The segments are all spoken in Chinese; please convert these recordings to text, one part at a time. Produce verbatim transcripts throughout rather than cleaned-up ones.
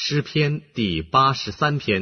诗篇第八十三篇。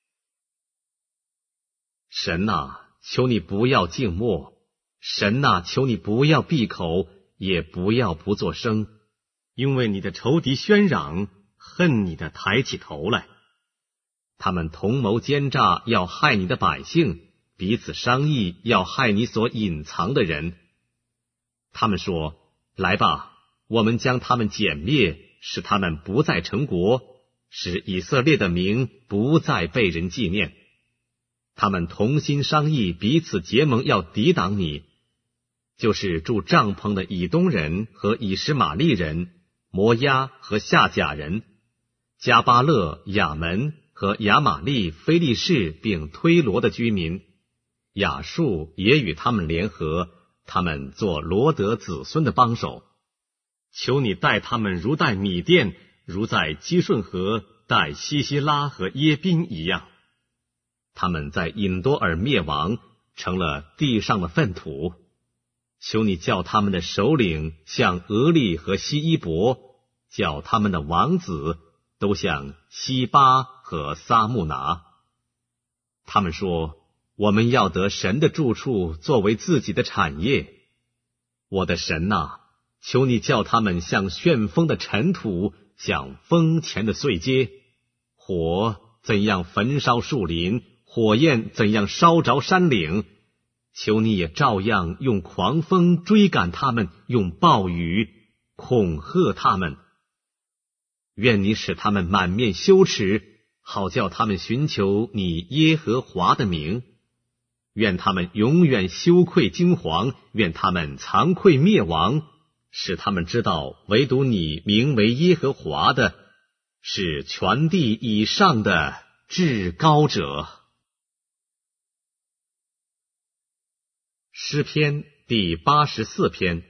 神啊，求你不要静默；神啊，求你不要闭口，也不要不作声，因为你的仇敌喧嚷，恨你的抬起头来。他们同谋奸诈，要害你的百姓，彼此商议，要害你所隐藏的人。他们说：来吧，我们将他们歼灭，使他们不再成国，使以色列的名不再被人纪念。他们同心商议，彼此结盟，要抵挡你，就是住帐篷的以东人和以实玛利人、摩押和夏甲人、加巴勒、亚门和亚玛利、非利士并推罗的居民。亚述也与他们联合，他们做罗德子孙的帮手。求你待他们如待米甸，如在基顺河待西西拉和耶宾一样。他们在隐多尔灭亡，成了地上的粪土。求你叫他们的首领像俄利和希伊伯，叫他们的王子都像西巴和撒木拿。他们说：我们要得神的住处作为自己的产业。我的神啊，求你叫他们像旋风的尘土，像风前的碎秸。火怎样焚烧树林，火焰怎样烧着山岭，求你也照样用狂风追赶他们，用暴雨恐吓他们。愿你使他们满面羞耻，好叫他们寻求你耶和华的名。愿他们永远羞愧惊惶，愿他们惭愧灭亡，使他们知道唯独你名为耶和华的是全地以上的至高者。诗篇第八十四篇。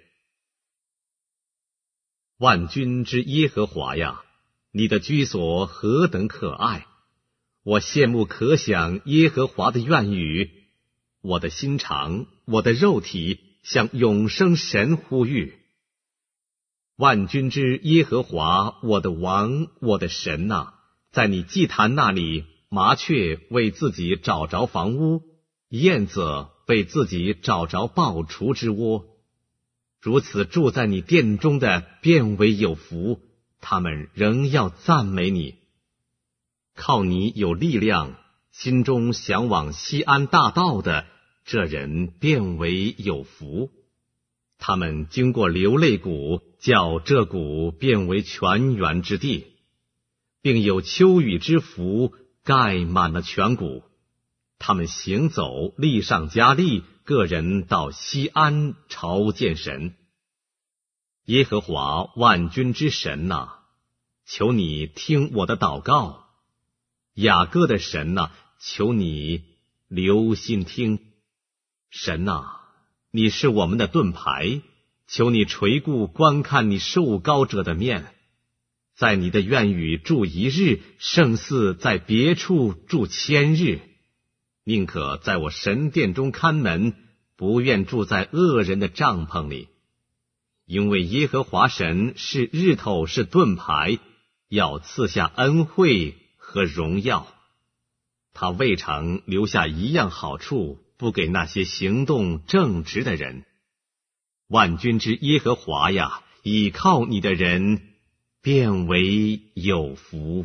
万军之耶和华呀，你的居所何等可爱！我羡慕可想耶和华的愿语，我的心肠，我的肉体向永生神呼吁。万军之耶和华，我的王，我的神啊，在你祭坛那里，麻雀为自己找着房屋，燕子为自己找着抱雏之窝。如此住在你殿中的便为有福，他们仍要赞美你。靠你有力量，心中向往西安大道的，这人便为有福。他们经过流泪谷，叫这谷变为泉源之地，并有秋雨之福盖满了全谷。他们行走，力上加力，个人到西安朝见神。耶和华万军之神啊，求你听我的祷告。雅各的神啊，求你留心听。神啊，你是我们的盾牌，求你垂顾观看你受膏者的面。在你的院宇住一日，胜似在别处住千日。宁可在我神殿中看门，不愿住在恶人的帐篷里。因为耶和华神是日头，是盾牌，要赐下恩惠和荣耀。他未尝留下一样好处，不给那些行动正直的人。万军之耶和华呀，倚靠你的人便为有福。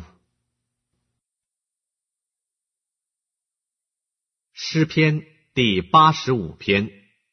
诗篇第八十五篇。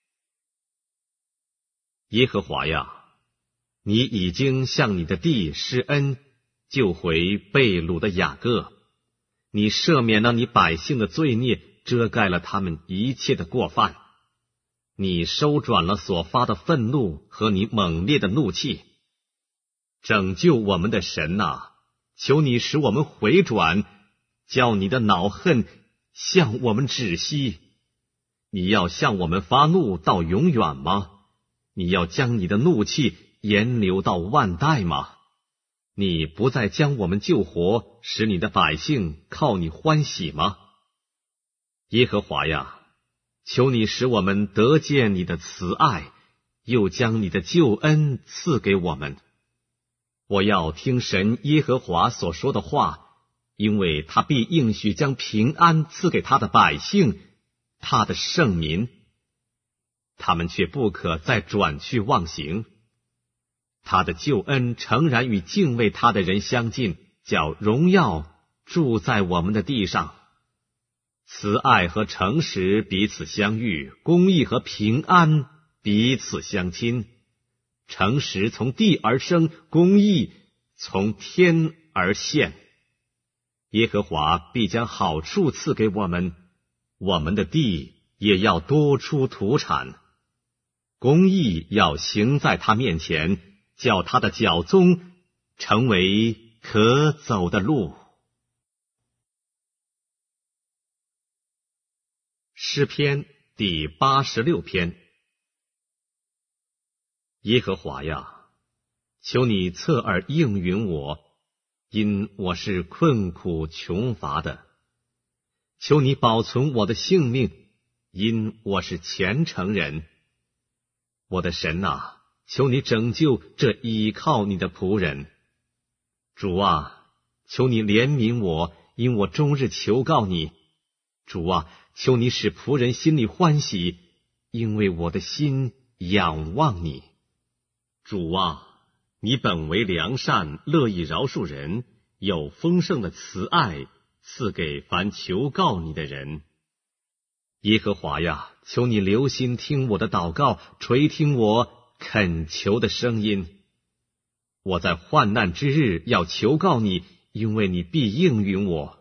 耶和华呀，你已经向你的地施恩，救回被掳的雅各。你赦免了你百姓的罪孽，遮盖了他们一切的过犯。你收转了所发的愤怒和你猛烈的怒气。拯救我们的神啊，求你使我们回转，叫你的恼恨向我们止息。你要向我们发怒到永远吗？你要将你的怒气延流到万代吗？你不再将我们救活，使你的百姓靠你欢喜吗？耶和华呀，求你使我们得见你的慈爱，又将你的救恩赐给我们。我要听神耶和华所说的话， 因为他必应许将平安赐给他的百姓，他的圣民。他们却不可再转去忘形。他的救恩诚然与敬畏他的人相近，叫荣耀住在我们的地上。慈爱和诚实彼此相遇，公义和平安彼此相亲。诚实从地而生，公义从天而现。耶和华必将好处赐给我们，我们的地也要多出土产。公义要行在他面前，叫他的脚踪成为可走的路。诗篇第八十六篇。耶和华呀，求你侧耳应允我，因我是困苦穷乏的。求你保存我的性命，因我是虔诚人。我的神啊，求你拯救这倚靠你的仆人。主啊，求你怜悯我，因我终日求告你。主啊，求你使仆人心里欢喜，因为我的心仰望你。主啊，你本为良善，乐意饶恕人，有丰盛的慈爱赐给凡求告你的人。耶和华呀，求你留心听我的祷告，垂听我恳求的声音。我在患难之日要求告你，因为你必应允我。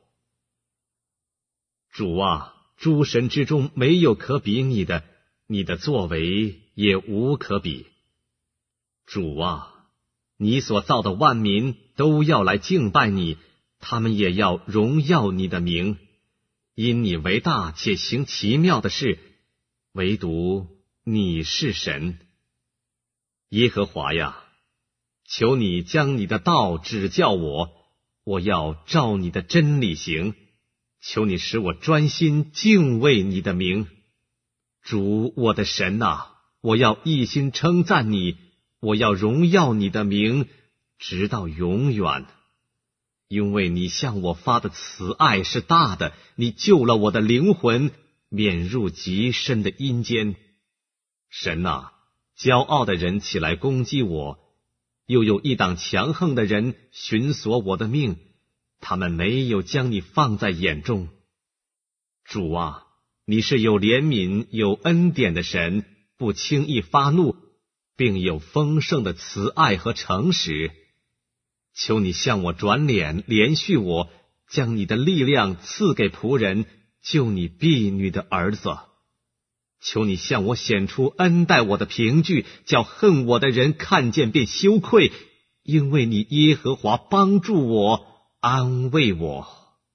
主啊，诸神之中没有可比你的，你的作为也无可比。主啊，你所造的万民都要来敬拜你，他们也要荣耀你的名，因你为大且行奇妙的事，唯独你是神。耶和华呀，求你将你的道指教我，我要照你的真理行。求你使我专心敬畏你的名。主我的神啊，我要一心称赞你，我要荣耀你的名，直到永远。因为你向我发的慈爱是大的，你救了我的灵魂，免入极深的阴间。神啊，骄傲的人起来攻击我，又有一党强横的人寻索我的命，他们没有将你放在眼中。主啊，你是有怜悯有恩典的神，不轻易发怒，并有丰盛的慈爱和诚实。求你向我转脸，怜恤我，将你的力量赐给仆人，救你婢女的儿子。求你向我显出恩待我的凭据，叫恨我的人看见便羞愧，因为你耶和华帮助我，安慰我。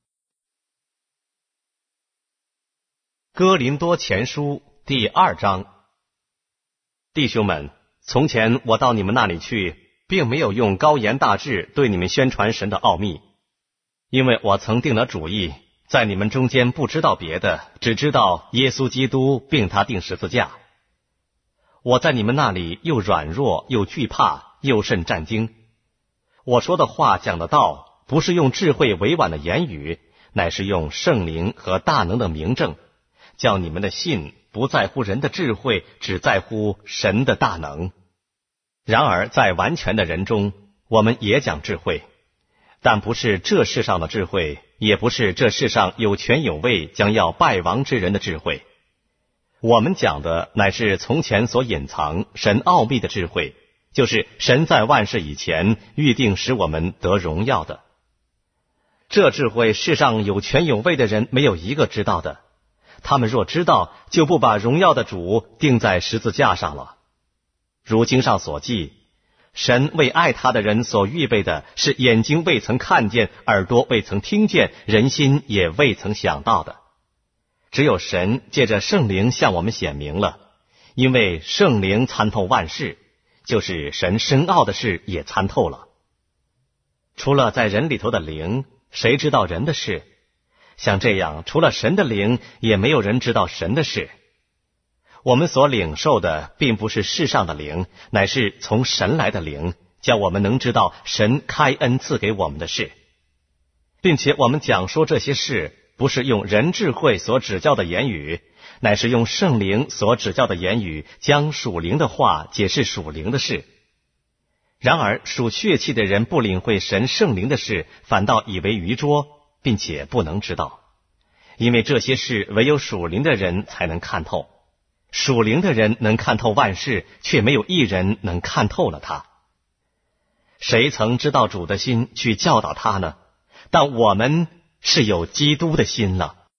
哥林多前书第二章。弟兄们，从前我到你们那里去，并没有用高言大志对你们宣传神的奥秘，因为我曾定了主意，在你们中间不知道别的，只知道耶稣基督并他钉十字架。我在你们那里又软弱又惧怕，又甚战惊。我说的话讲的道，不是用智慧委婉的言语，乃是用圣灵和大能的明证，叫你们的信不在乎人的智慧，只在乎神的大能。然而在完全的人中，我们也讲智慧，但不是这世上的智慧，也不是这世上有权有位将要败亡之人的智慧。我们讲的乃是从前所隐藏神奥秘的智慧，就是神在万事以前预定使我们得荣耀的。这智慧世上有权有位的人没有一个知道的，他们若知道，就不把荣耀的主钉在十字架上了。如经上所记，神为爱他的人所预备的是眼睛未曾看见，耳朵未曾听见，人心也未曾想到的。只有神借着圣灵向我们显明了，因为圣灵参透万事，就是神深奥的事也参透了。除了在人里头的灵，谁知道人的事？像这样，除了神的灵，也没有人知道神的事。我们所领受的并不是世上的灵，乃是从神来的灵，叫我们能知道神开恩赐给我们的事。 并且我们讲说这些事，不是用人智慧所指教的言语，乃是用圣灵所指教的言语，将属灵的话解释属灵的事。然而属血气的人不领会神圣灵的事，反倒以为愚拙，并且不能知道，因为这些事唯有属灵的人才能看透。属灵的人能看透万事，却没有一人能看透了他。谁曾知道主的心去教导他呢？但我们是有基督的心了。